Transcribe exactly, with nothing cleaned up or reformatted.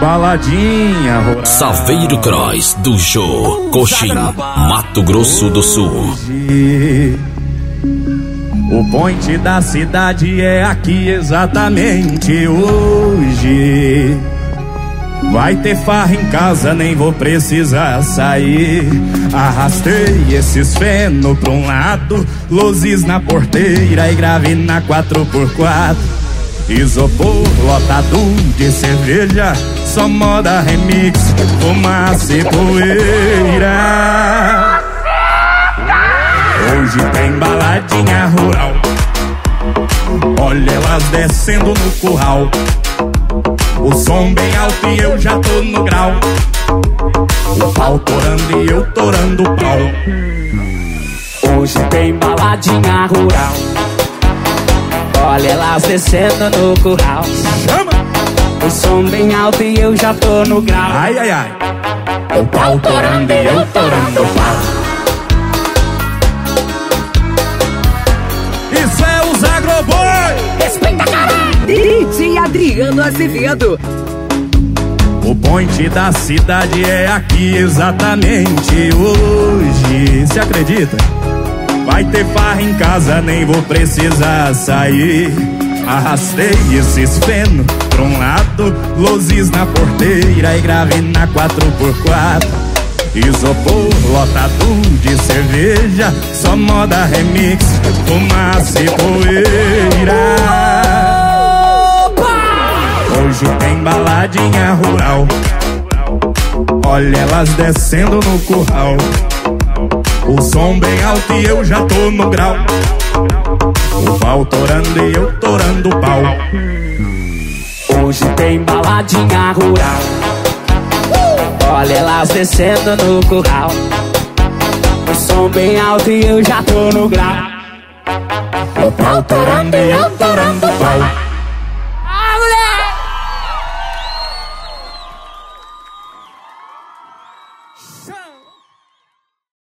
baladinha rural. Saveiro Cross do Jô, Coxim, Mato Grosso do Sul. Hoje, o point da cidade é aqui exatamente hoje. Vai ter farra em casa, nem vou precisar sair. Arrastei esses feno pra um lado, luzes na porteira e grave na quatro por quatro. Isopor lotado de cerveja, só moda remix, fumaça e poeira. Hoje tem baladinha rural, olha elas descendo no curral. O som bem alto e eu já tô no grau. O pau torando e eu torando o pau. Hoje tem baladinha rural, olha elas descendo no curral. Chama! O som bem alto e eu já tô no grau. Ai, ai, ai. O pau torando e eu torando o pau. Isso é os Agroboy! Respeita, caralho! D J Adriano Azevedo. O point da cidade é aqui exatamente hoje. Se acredita? Vai ter farra em casa, nem vou precisar sair. Arrastei esses feno pra um lado, luzes na porteira e grave na quatro por quatro. Isopor lotado de cerveja, só moda remix, fumaça e poeira. Hoje tem baladinha rural, olha elas descendo no curral. O som bem alto e eu já tô no grau. O pau torando e eu torando o pau. Hoje tem baladinha rural, olha elas descendo no curral. O som bem alto e eu já tô no grau. O pau torando e eu torando o pau.